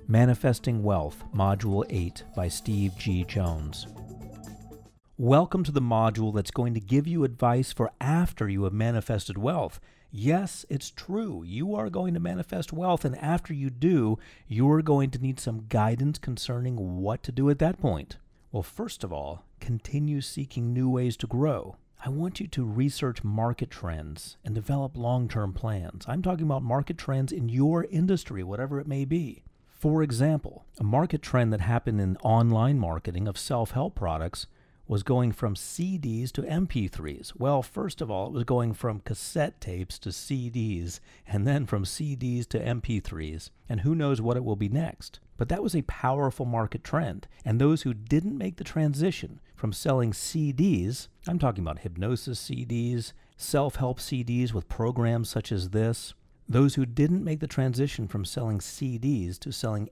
Manifesting Wealth, Module 8 by Steve G. Jones. Welcome to the module that's going to give you advice for after you have manifested wealth. Yes, it's true. You are going to manifest wealth, and after you do, you're going to need some guidance concerning what to do at that point. Well, first of all, continue seeking new ways to grow. I want you to research market trends and develop long-term plans. I'm talking about market trends in your industry, whatever it may be. For example, a market trend that happened in online marketing of self-help products was going from CDs to MP3s. Well, first of all, it was going from cassette tapes to CDs, and then from CDs to MP3s, and who knows what it will be next. But that was a powerful market trend, and those who didn't make the transition from selling CDs, I'm talking about hypnosis CDs, self-help CDs with programs such as this, those who didn't make the transition from selling CDs to selling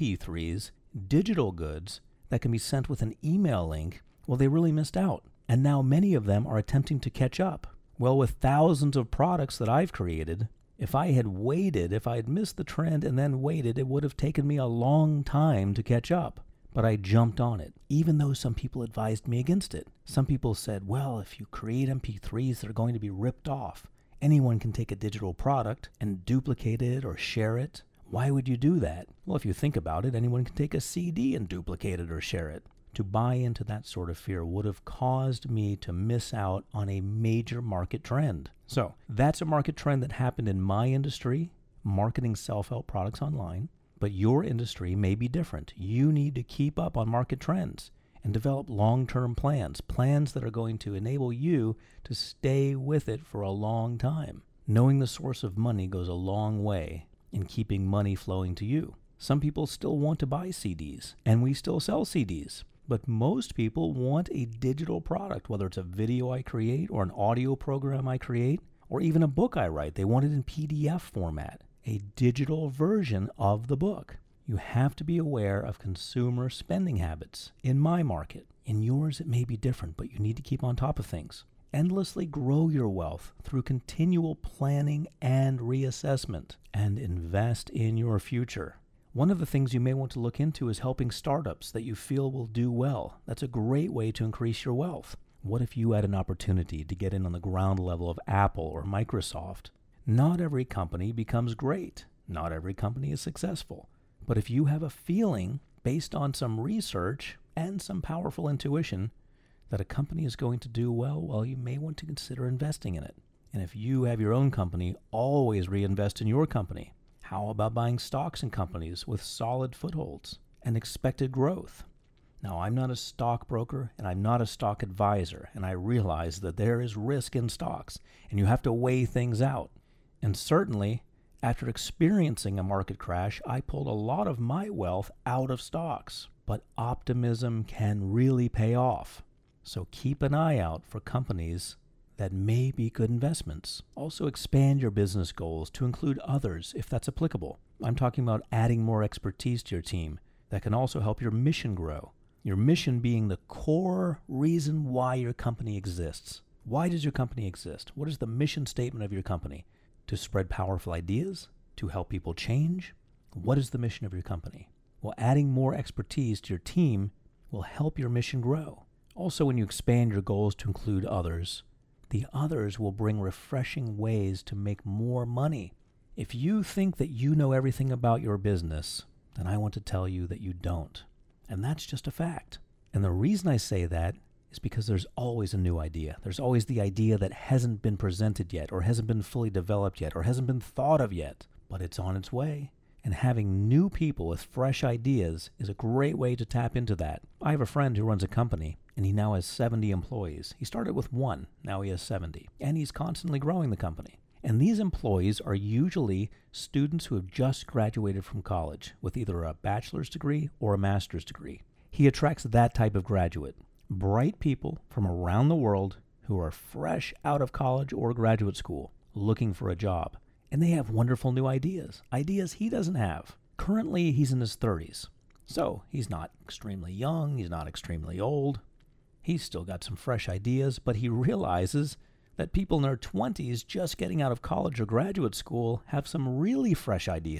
MP3s, digital goods that can be sent with an email link, well, they really missed out. And now many of them are attempting to catch up. Well, with thousands of products that I've created, if I had missed the trend and then waited, it would have taken me a long time to catch up. But I jumped on it, even though some people advised me against it. Some people said, well, if you create MP3s, they're going to be ripped off. Anyone can take a digital product and duplicate it or share it. Why would you do that? Well, if you think about it, anyone can take a CD and duplicate it or share it. To buy into that sort of fear would have caused me to miss out on a major market trend. So that's a market trend that happened in my industry, marketing self-help products online, but your industry may be different. You need to keep up on market trends and develop long-term plans that are going to enable you to stay with it for a long time. Knowing the source of money goes a long way in keeping money flowing to you. Some people still want to buy CDs, and we still sell CDs. But most people want a digital product, whether it's a video I create or an audio program I create, or even a book I write. They want it in PDF format, a digital version of the book. You have to be aware of consumer spending habits in my market. In yours, it may be different, but you need to keep on top of things. Endlessly grow your wealth through continual planning and reassessment, and invest in your future. One of the things you may want to look into is helping startups that you feel will do well. That's a great way to increase your wealth. What if you had an opportunity to get in on the ground level of Apple or Microsoft? Not every company becomes great. Not every company is successful. But if you have a feeling, based on some research and some powerful intuition, that a company is going to do well, you may want to consider investing in it. And if you have your own company, always reinvest in your company. How about buying stocks in companies with solid footholds and expected growth? Now, I'm not a stockbroker and I'm not a stock advisor, and I realize that there is risk in stocks and you have to weigh things out. And certainly, after experiencing a market crash, I pulled a lot of my wealth out of stocks. But optimism can really pay off. So keep an eye out for companies that may be good investments. Also expand your business goals to include others if that's applicable. I'm talking about adding more expertise to your team that can also help your mission grow. Your mission being the core reason why your company exists. Why does your company exist? What is the mission statement of your company? To spread powerful ideas? To help people change? What is the mission of your company? Well, adding more expertise to your team will help your mission grow. Also, when you expand your goals to include others, the others will bring refreshing ways to make more money. If you think that you know everything about your business, then I want to tell you that you don't. And that's just a fact. And the reason I say that is because there's always a new idea. There's always the idea that hasn't been presented yet, or hasn't been fully developed yet, or hasn't been thought of yet, but it's on its way. And having new people with fresh ideas is a great way to tap into that. I have a friend who runs a company, and he now has 70 employees. He started with 1, now he has 70, and he's constantly growing the company. And these employees are usually students who have just graduated from college with either a bachelor's degree or a master's degree. He attracts that type of graduate, bright people from around the world who are fresh out of college or graduate school looking for a job. And they have wonderful new ideas he doesn't have. Currently, he's in his 30s. So he's not extremely young, he's not extremely old. He's still got some fresh ideas, but he realizes that people in their 20s just getting out of college or graduate school have some really fresh ideas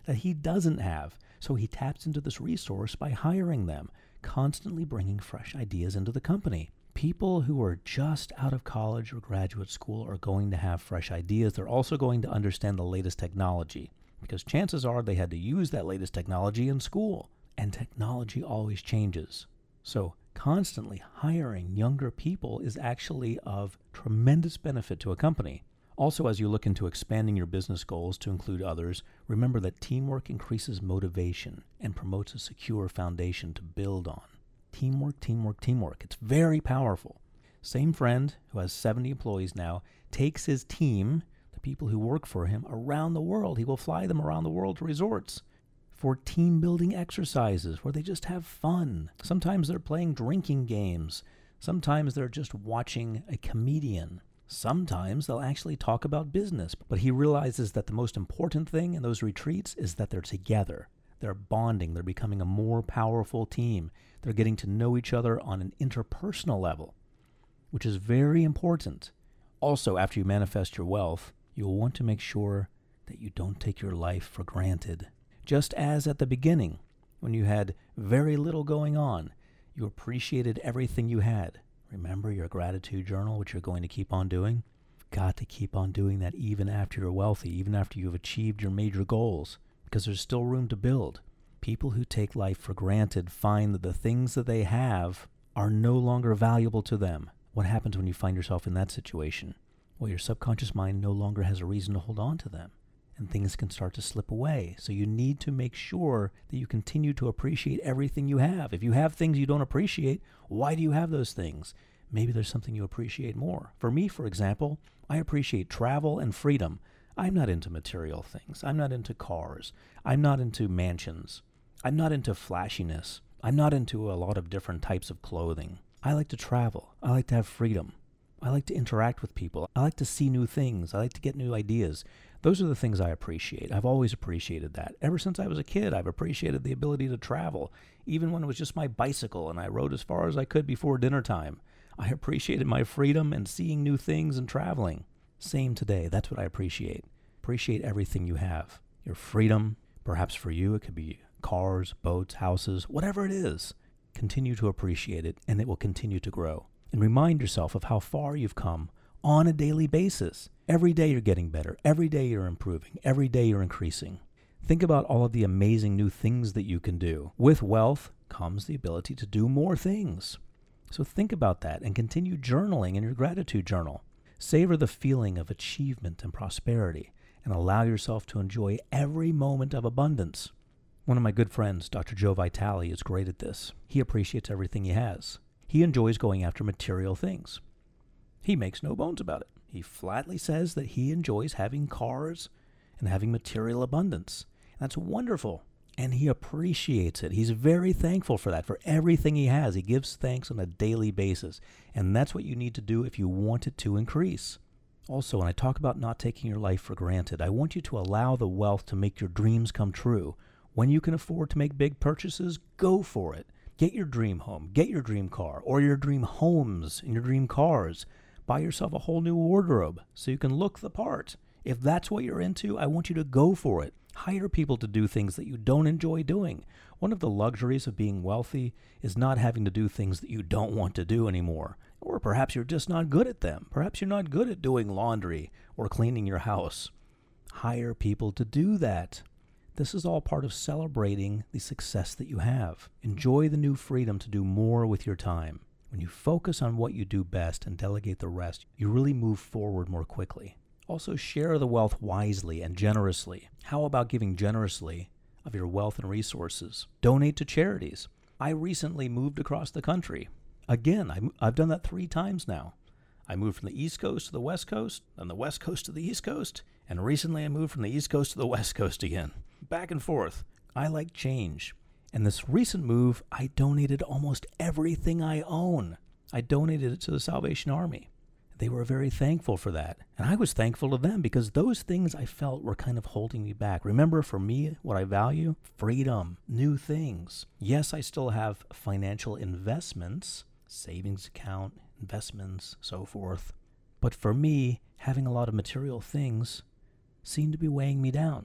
that he doesn't have. So he taps into this resource by hiring them, constantly bringing fresh ideas into the company. People who are just out of college or graduate school are going to have fresh ideas. They're also going to understand the latest technology, because chances are they had to use that latest technology in school, and technology always changes. So constantly hiring younger people is actually of tremendous benefit to a company. Also, as you look into expanding your business goals to include others, remember that teamwork increases motivation and promotes a secure foundation to build on. Teamwork, teamwork, teamwork. It's very powerful. Same friend who has 70 employees now takes his team, the people who work for him, around the world. He will fly them around the world to resorts for team building exercises where they just have fun. Sometimes they're playing drinking games. Sometimes they're just watching a comedian. Sometimes they'll actually talk about business. But he realizes that the most important thing in those retreats is that they're together. They're bonding. They're becoming a more powerful team. They're getting to know each other on an interpersonal level, which is very important. Also, after you manifest your wealth, you'll want to make sure that you don't take your life for granted. Just as at the beginning, when you had very little going on, you appreciated everything you had. Remember your gratitude journal, which you're going to keep on doing? You've got to keep on doing that even after you're wealthy, even after you've achieved your major goals, because there's still room to build. People who take life for granted find that the things that they have are no longer valuable to them. What happens when you find yourself in that situation? Well, your subconscious mind no longer has a reason to hold on to them, and things can start to slip away. So you need to make sure that you continue to appreciate everything you have. If you have things you don't appreciate, why do you have those things? Maybe there's something you appreciate more. For me, for example, I appreciate travel and freedom. I'm not into material things. I'm not into cars. I'm not into mansions. I'm not into flashiness. I'm not into a lot of different types of clothing. I like to travel. I like to have freedom. I like to interact with people. I like to see new things. I like to get new ideas. Those are the things I appreciate. I've always appreciated that. Ever since I was a kid, I've appreciated the ability to travel. Even when it was just my bicycle and I rode as far as I could before dinner time, I appreciated my freedom and seeing new things and traveling. Same today. That's what I appreciate. Appreciate everything you have. Your freedom. Perhaps for you, it could be cars, boats, houses, whatever it is. Continue to appreciate it, and it will continue to grow. And remind yourself of how far you've come on a daily basis. Every day you're getting better. Every day you're improving. Every day you're increasing. Think about all of the amazing new things that you can do. With wealth comes the ability to do more things. So think about that and continue journaling in your gratitude journal. Savor the feeling of achievement and prosperity and allow yourself to enjoy every moment of abundance. One of my good friends, Dr. Joe Vitale, is great at this. He appreciates everything he has. He enjoys going after material things. He makes no bones about it. He flatly says that he enjoys having cars and having material abundance. That's wonderful. And he appreciates it. He's very thankful for that, for everything he has. He gives thanks on a daily basis. And that's what you need to do if you want it to increase. Also, when I talk about not taking your life for granted, I want you to allow the wealth to make your dreams come true. When you can afford to make big purchases, go for it. Get your dream home, get your dream car, or your dream homes and your dream cars. Buy yourself a whole new wardrobe so you can look the part. If that's what you're into, I want you to go for it. Hire people to do things that you don't enjoy doing. One of the luxuries of being wealthy is not having to do things that you don't want to do anymore. Or perhaps you're just not good at them. Perhaps you're not good at doing laundry or cleaning your house. Hire people to do that. This is all part of celebrating the success that you have. Enjoy the new freedom to do more with your time. When you focus on what you do best and delegate the rest, you really move forward more quickly. Also, share the wealth wisely and generously. How about giving generously of your wealth and resources? Donate to charities. I recently moved across the country. Again, I've done that 3 times now. I moved from the East Coast to the West Coast, then the West Coast to the East Coast, and recently I moved from the East Coast to the West Coast again. Back and forth. I like change. And this recent move, I donated almost everything I own. I donated it to the Salvation Army. They were very thankful for that. And I was thankful to them because those things I felt were kind of holding me back. Remember, for me, what I value? Freedom, new things. Yes, I still have financial investments, savings account, investments, so forth. But for me, having a lot of material things seemed to be weighing me down.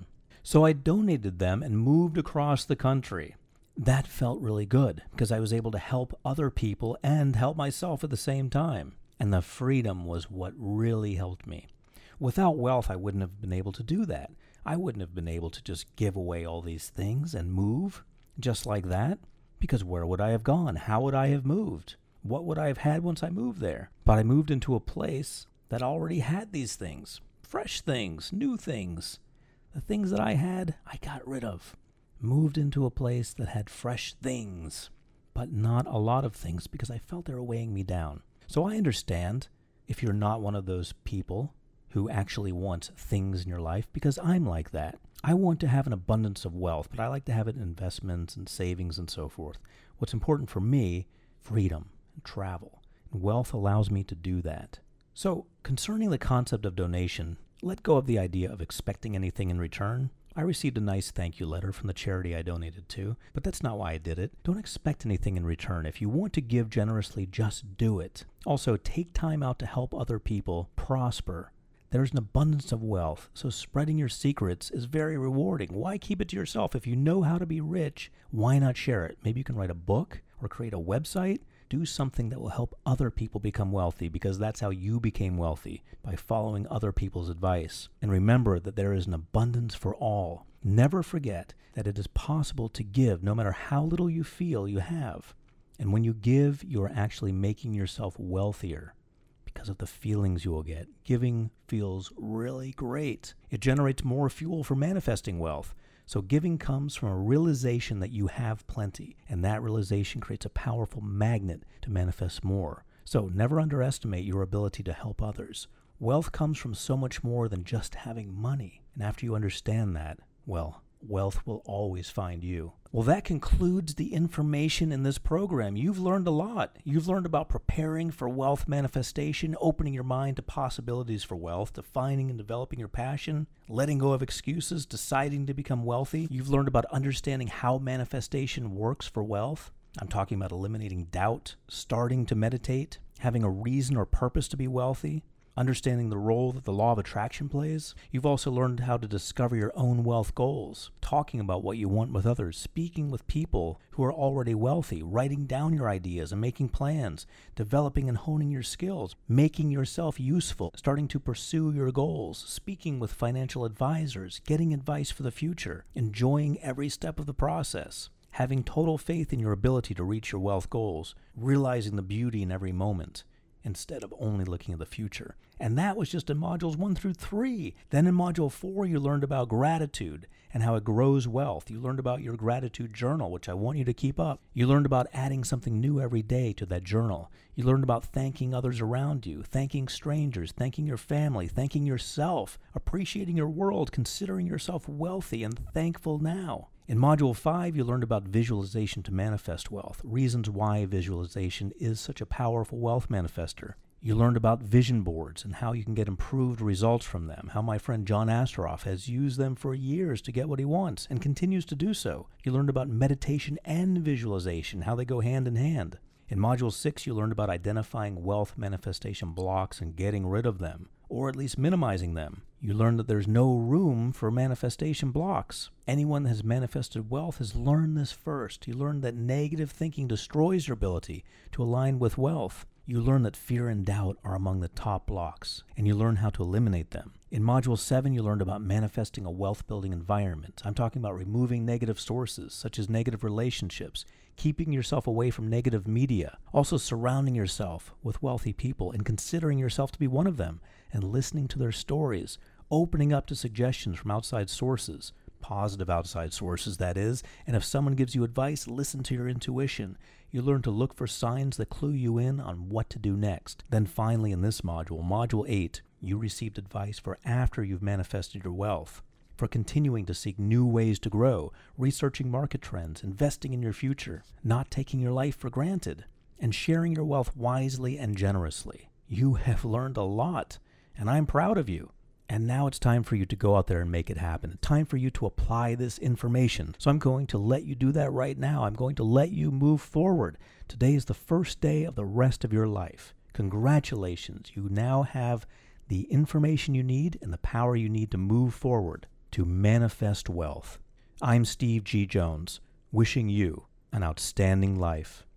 So I donated them and moved across the country. That felt really good because I was able to help other people and help myself at the same time. And the freedom was what really helped me. Without wealth, I wouldn't have been able to do that. I wouldn't have been able to just give away all these things and move just like that. Because where would I have gone? How would I have moved? What would I have had once I moved there? But I moved into a place that already had these things. Fresh things, new things. The things that I had, I got rid of. Moved into a place that had fresh things, but not a lot of things because I felt they were weighing me down. So I understand if you're not one of those people who actually wants things in your life, because I'm like that. I want to have an abundance of wealth, but I like to have it in investments and savings and so forth. What's important for me, freedom and travel. And wealth allows me to do that. So concerning the concept of donation, let go of the idea of expecting anything in return. I received a nice thank you letter from the charity I donated to, but that's not why I did it. Don't expect anything in return. If you want to give generously, just do it. Also, take time out to help other people prosper. There's an abundance of wealth, so spreading your secrets is very rewarding. Why keep it to yourself? If you know how to be rich, why not share it? Maybe you can write a book or create a website. Do something that will help other people become wealthy, because that's how you became wealthy, by following other people's advice. And remember that there is an abundance for all. Never forget that it is possible to give no matter how little you feel you have. And when you give, you are actually making yourself wealthier because of the feelings you will get. Giving feels really great. It generates more fuel for manifesting wealth. So giving comes from a realization that you have plenty, and that realization creates a powerful magnet to manifest more. So never underestimate your ability to help others. Wealth comes from so much more than just having money. And after you understand that, well, wealth will always find you. Well, that concludes the information in this program. You've learned a lot. You've learned about preparing for wealth manifestation, opening your mind to possibilities for wealth, defining and developing your passion, letting go of excuses, deciding to become wealthy. You've learned about understanding how manifestation works for wealth. I'm talking about eliminating doubt, starting to meditate, having a reason or purpose to be wealthy, understanding the role that the law of attraction plays. You've also learned how to discover your own wealth goals, talking about what you want with others, speaking with people who are already wealthy, writing down your ideas and making plans, developing and honing your skills, making yourself useful, starting to pursue your goals, speaking with financial advisors, getting advice for the future, enjoying every step of the process, having total faith in your ability to reach your wealth goals, realizing the beauty in every moment, instead of only looking at the future. And that was just in modules 1 through 3. Then in module 4, you learned about gratitude and how it grows wealth. You learned about your gratitude journal, which I want you to keep up. You learned about adding something new every day to that journal. You learned about thanking others around you, thanking strangers, thanking your family, thanking yourself, appreciating your world, considering yourself wealthy and thankful now. In Module 5, you learned about visualization to manifest wealth, reasons why visualization is such a powerful wealth manifester. You learned about vision boards and how you can get improved results from them, how my friend John Astroff has used them for years to get what he wants and continues to do so. You learned about meditation and visualization, how they go hand in hand. In Module 6, you learned about identifying wealth manifestation blocks and getting rid of them, or at least minimizing them. You learned that there's no room for manifestation blocks. Anyone that has manifested wealth has learned this first. You learned that negative thinking destroys your ability to align with wealth. You learn that fear and doubt are among the top blocks, and you learn how to eliminate them. In Module 7, you learned about manifesting a wealth-building environment. I'm talking about removing negative sources, such as negative relationships, keeping yourself away from negative media, also surrounding yourself with wealthy people and considering yourself to be one of them, and listening to their stories, opening up to suggestions from outside sources, positive outside sources, that is, and if someone gives you advice, listen to your intuition. You learn to look for signs that clue you in on what to do next. Then finally in this module, Module 8, you received advice for after you've manifested your wealth, for continuing to seek new ways to grow, researching market trends, investing in your future, not taking your life for granted, and sharing your wealth wisely and generously. You have learned a lot, and I'm proud of you. And now it's time for you to go out there and make it happen. Time for you to apply this information. So I'm going to let you do that right now. I'm going to let you move forward. Today is the first day of the rest of your life. Congratulations. You now have the information you need and the power you need to move forward to manifest wealth. I'm Steve G. Jones, wishing you an outstanding life.